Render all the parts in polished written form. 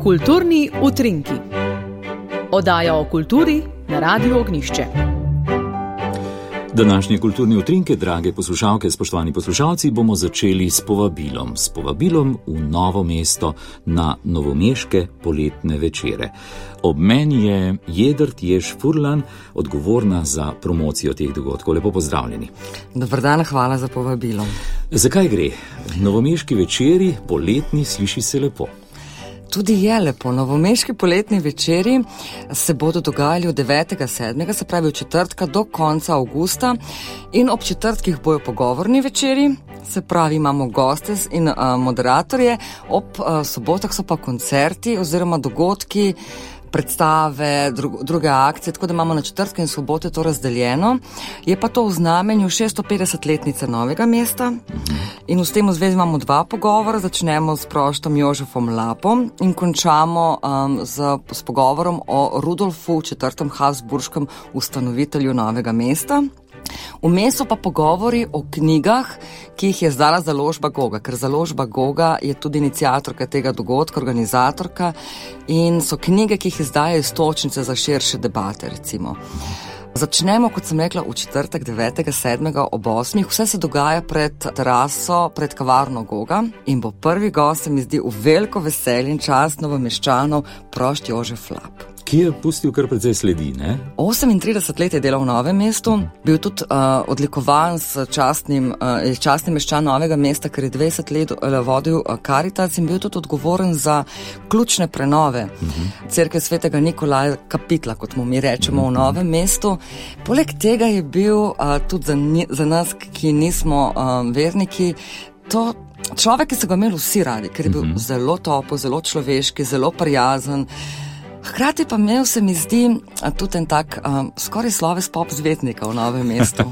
Kulturni utrinki. Oddaja o kulturi na Radiu Ognjišče. Današnje kulturne utrinke, drage poslušalke, spoštovani poslušalci, bomo začeli s povabilom v Novo mesto na novomeške poletne večere. Ob meni je Jedrt Jež Furlan, odgovorna za promocijo teh dogodkov. Lepo pozdravljeni. Dobar dan, hvala za povabilo. Zakaj gre? Novomeški večeri, poletni, sliši se lepo. Tudi je lepo. Novomeški poletni večeri se bodo dogajali od 9.7., se pravi od četrtka do konca avgusta, in ob četrtkih bojo pogovorni večeri, se pravi imamo goste in moderatorje, ob sobotah so pa koncerti oziroma dogodki, predstave, druge akcije, tako da imamo na četrtke in sobote to razdeljeno. Je pa to v znamenju 650-letnice Novega mesta in v tem zvezi imamo dva pogovora. Začnemo s proštom Jožefom Lapom in končamo s pogovorom o Rudolfu IV. Habsburškem ustanovitelju Novega mesta. Vmes so pa pogovori o knjigah, ki jih je izdala založba Goga, ker založba Goga je tudi iniciatorka tega dogodka, organizatorka, in so knjige, ki jih izdajajo iztočnice za širše debate, recimo. Začnemo, kot sem rekla, v četrtek 9.7. ob 8. Vse se dogaja pred teraso, pred kavarno Goga in bo prvi gost, se mi zdi, v veliko veselje in čast Novomeščanov, prošt Jožef Lap. Ki je pustil kar precej sledi, ne? 38 let je delal v Novem mestu, bil tudi odlikovan s častnim meščan Novega mesta, ker je 20 let vodil Karitas in bil tudi odgovoren za ključne prenove Cerkve svetega Nikolaja Kapitla, kot mu mi rečemo v Novem mestu. Poleg tega je bil tudi za nas, ki nismo verniki, to človek, ki so ga imeli vsi radi, ker je bil zelo topel, zelo človeški, zelo prijazen. Hkrati pa imel, se mi zdi, tudi en tak skoraj sloves pop zvezdnika v Novem mestu.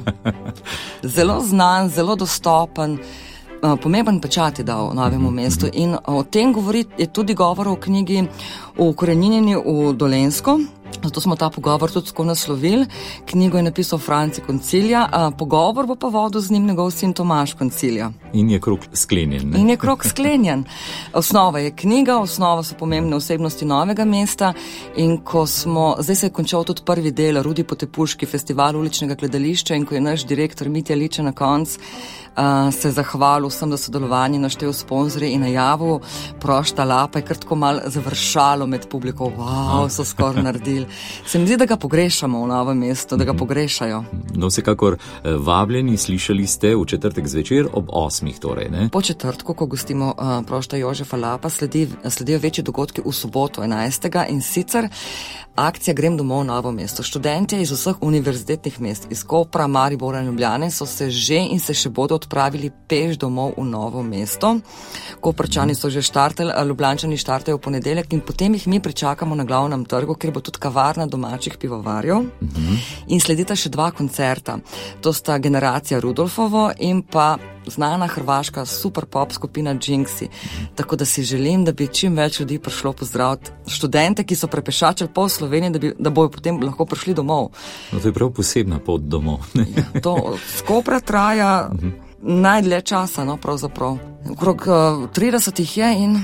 Zelo znan, zelo dostopen, pomemben pečat je dal Novemu mestu in o tem je tudi govor v knjigi o ukoreninjenju v Dolenjsko. Zato smo ta pogovor tudi tako naslovili. Knjigo je napisal Franci Koncilja, pogovor bo pa vodil z njim njegov sin Tomaž Koncilja. In je krog sklenjen, ne? In je krog sklenjen. Osnova je knjiga, osnova so pomembne osebnosti Novega mesta in zdaj se je končal tudi prvi del Rudi Potepuški, festival uličnega gledališča, in ko je naš direktor Mitja Liče na koncu se zahvalil vsem za sodelovanje, naštel sponzorje in najavil prošta Lapa, je kar tako malo završalo med publiko. Wow, so skoraj naredili. Se mi zdi, da ga pogrešamo v Novem mestu, da ga pogrešajo. No, vsekakor vabljeni, slišali ste v četrtek zvečer ob 8. torej, ne? Po četrtku, ko gostimo prošta Jožefa Lapa, sledijo večji dogodki v soboto 11. in sicer akcija Grem domov v Novo mesto. Študentje iz vseh univerzitetnih mest, iz Kopra, Maribora in Ljubljane, so se že in se še bodo odpravili peš domov v Novo mesto. Koprčani so že štartali, Ljubljančani štartajo v ponedeljek in potem jih mi pričakamo na glavnem trgu, kjer bo tudi kavarna domačih pivovarjev. In sledita še dva koncerta. To sta Generacija Rudolfovo in pa znana hrvaška super pop skupina Jinxi. Tako da si želim, da bi čim več ljudi prišlo pozdraviti študente, ki so prepešačili pol Slovenije, da bojo potem lahko prišli domov. No, to je prav posebna pot domov. To z Kopra traja najdlje časa, no, pravzaprav. Okrog 30 jih je in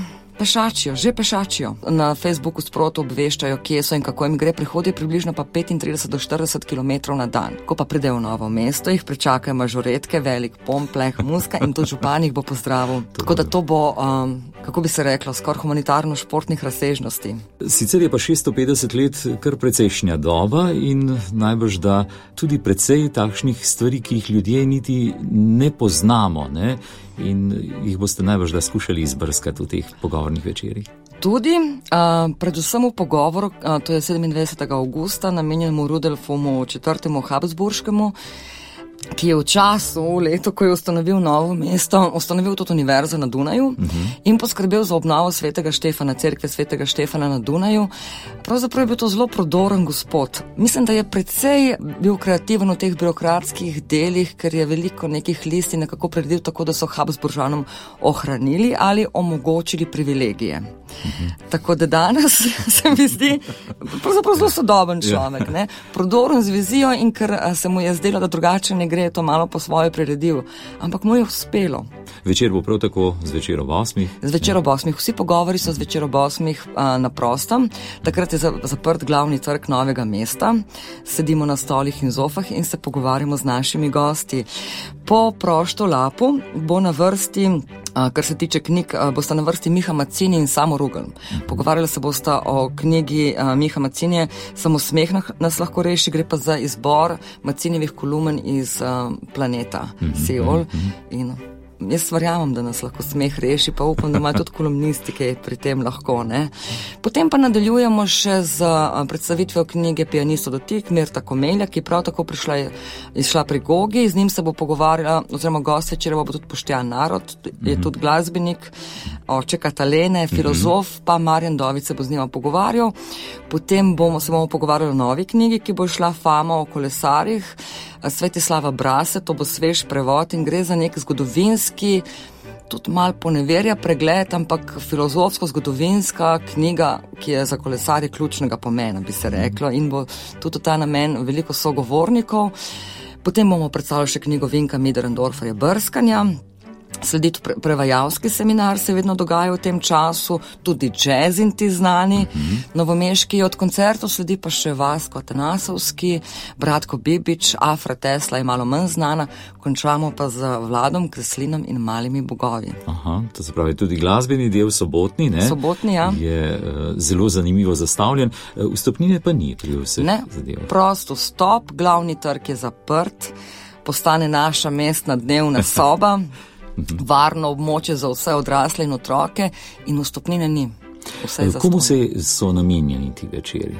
že pešačijo. Na Facebooku sproti obveščajo, kje so in kako jim gre. Prihodijo približno pa 35 do 40 km na dan. Ko pa pridejo v Novo mesto, jih pričakajo mažoretke, velik pomp, pleh, muska in tudi župan jih bo pozdravil. Tako da to bo, kako bi se reklo, skoraj humanitarno-športnih razsežnosti. Sicer je pa 650 let kar precejšnja doba in najbrž da tudi precej takšnih stvari, ki jih ljudje niti ne poznamo, ne? In jih boste najbrž da skušali izbrskati v teh pogovornih večerih. Tudi, predvsem v pogovoru, to je 27. avgusta, namenjenemu Rudolfu IV. Habsburškemu, ki je v času, v letu, ko je ustanovil Novo mesto, ustanovil tudi univerzo na Dunaju in poskrbel za obnovo svetega Štefana, cerkve svetega Štefana na Dunaju. Pravzaprav je bil to zelo prodoren gospod. Mislim, da je precej bil kreativen v teh birokratskih delih, ker je veliko nekih listi nekako predvidel tako, da so Habsburžanom ohranili ali omogočili privilegije. Tako da danes se mi zdi pravzaprav zelo sodoben človek, ne? Prodoren z vizijo, in ker se mu je zdelo, da drugače ne gre, to malo po svoje priredil, ampak mu je uspelo. Večer bo prav tako zvečer ob 8. Zvečer ob 8. Vsi pogovori so zvečer ob 8. Na prostem. Takrat je zaprt glavni trg Novega mesta. Sedimo na stolih in zofah in se pogovarjamo z našimi gosti. Po Prošto Lapu bo na vrsti, kar se tiče knjig, bosta na vrsti Miha Mazzini in Samo Rugl. Pogovarjali se bosta o knjigi Miha Mazzinije Samo smeh nas lahko reši, gre pa za izbor Mazzinijevih kolumen iz Planeta Seol. In jaz verjamem, da nas lahko smeh reši, pa upam, da imajo tudi kolumnistike pri tem lahko, ne. Potem pa nadaljujemo še z predstavitvijo knjige Pianistov dotik Mirta Komelja, ki prav tako izšla pri Gogi. Z njim se bo pogovarjala, oziroma gost večera bo tudi Boštjan Narod, je tudi glasbenik, oče Katalene, filozof, pa Marjan Dović se bo z njima pogovarjal. Potem se bomo pogovarjali o novi knjigi, ki bo šla Fama o kolesarjih, Svetislava Brase, to bo svež prevod in gre za nek zgodovinski, tudi malo poneverja pregled, ampak filozofsko-zgodovinska knjiga, ki je za kolesarje ključnega pomena, bi se reklo, in bo tudi v ta namen veliko sogovornikov. Potem bomo predstavili še knjigo Vinka Miderendorferja Brskanja. Sledi prevajalski seminar, se vedno dogaja v tem času, tudi jazz in ti znani, novomeški. Od koncertov sledi pa še Vasko Atanasovski, Bratko Bibič, Afra Tesla je malo manj znana, končamo pa z Vladom Kreslinom in Malimi bogovi. Aha, to se pravi tudi glasbeni del sobotni, ne? Sobotni, ja. Je zelo zanimivo zastavljen, vstopnine pa ni pri vseh zadevah. Ne, prost vstop, glavni trg je zaprt, postane naša mestna dnevna soba, varno območje za vse odrasle in otroke in vstopnine ni. Komu so namenjeni ti večeri?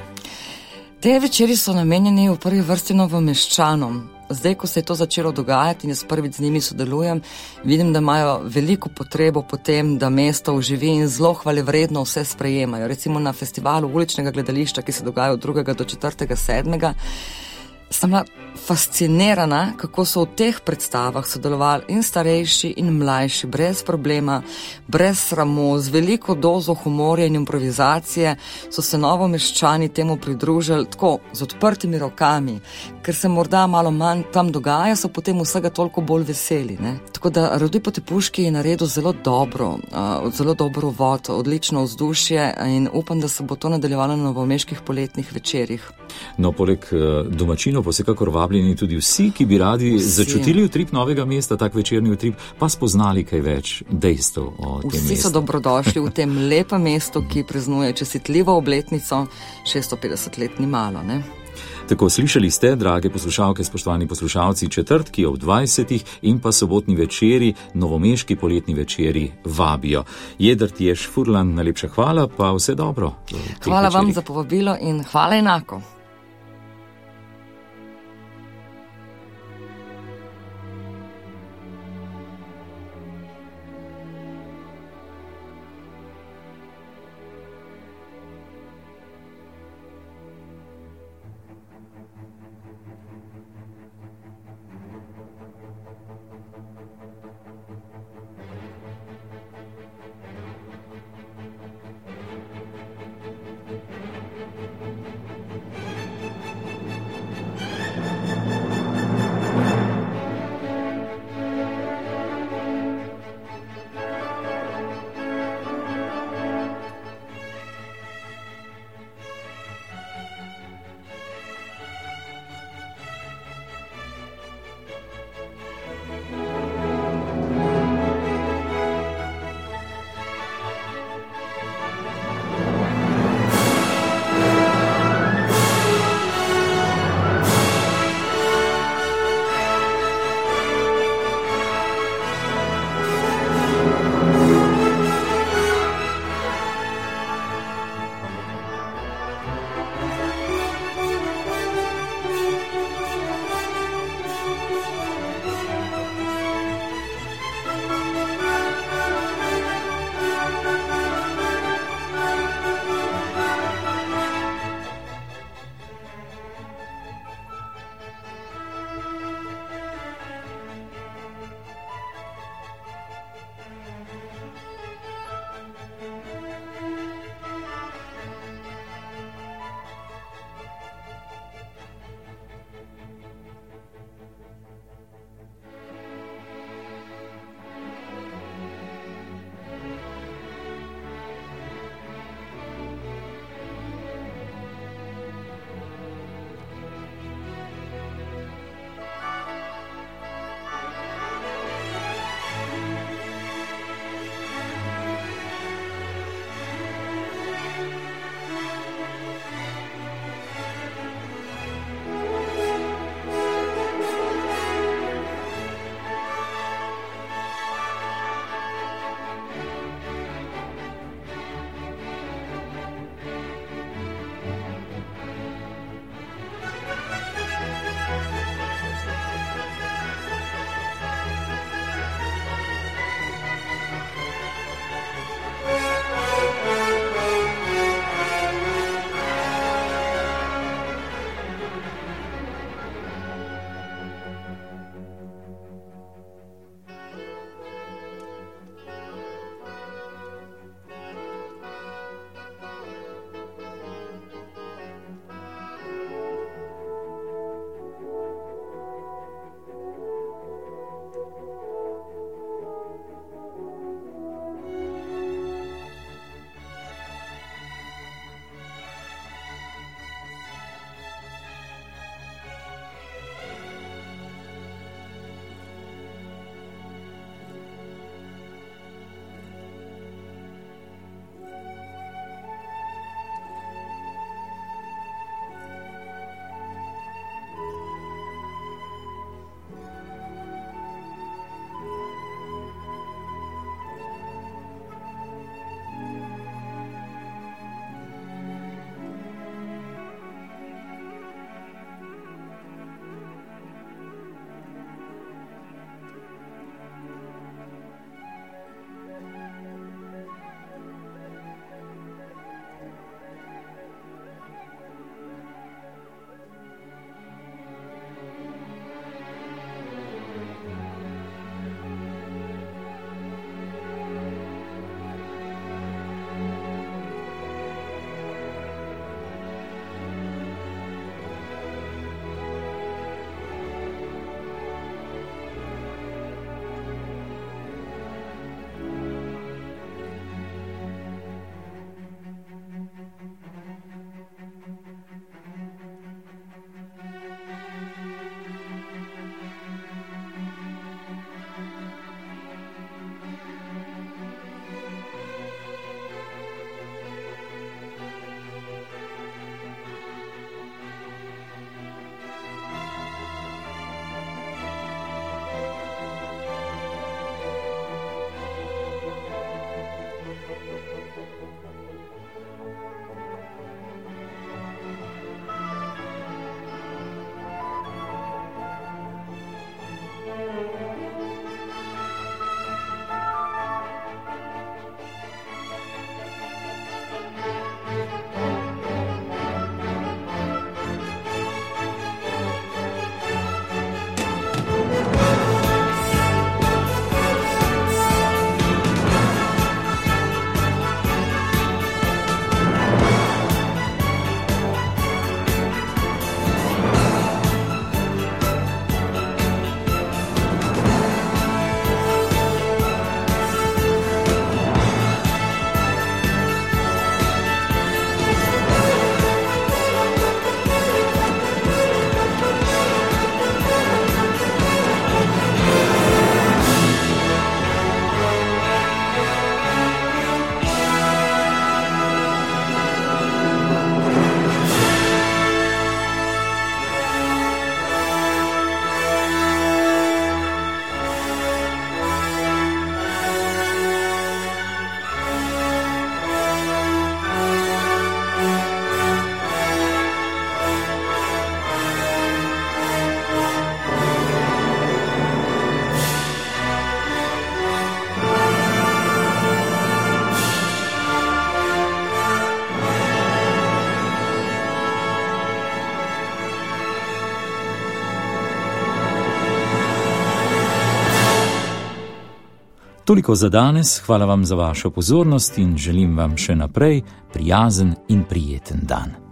Te večeri so namenjeni v prvi vrsti Novomeščanom. Zdaj, ko se je to začelo dogajati in jaz prvič z njimi sodelujem, vidim, da imajo veliko potrebo po tem, da mesto oživi in zelo hvalevredno vse sprejemajo. Recimo na festivalu uličnega gledališča, ki se dogaja od 2. do 4. 7. Sem bila fascinirana, kako so v teh predstavah sodelovali in starejši in mlajši, brez problema, brez sramu, z veliko dozo humorja in improvizacije, so se Novomeščani temu pridružili tako, z odprtimi rokami, ker se morda malo manj tam dogaja, so potem vsega toliko bolj veseli, ne. Tako da Rudi Potepuški je naredil zelo dobro uvod, odlično vzdušje in upam, da se bo to nadaljevalo na novomeških poletnih večerih. No, poleg domačinov pa vsekakor vabljeni tudi vsi, ki bi radi začutili utrip Novega mesta, tak večerni utrip, pa spoznali kaj več dejstev o tem mestu. Vsi so dobrodošli v tem lepem mestu, ki praznuje čestitljivo obletnico, 650 let ni malo, ne? Tako, slišali ste, drage poslušalke, spoštovani poslušalci, četrtki ob 20. in pa sobotni večeri, novomeški poletni večeri vabijo. Jedrt Jež Furlan, najlepša hvala, pa vse dobro. Hvala vam za povabilo in hvala enako. Toliko za danes, hvala vam za vašo pozornost in želim vam še naprej prijazen in prijeten dan.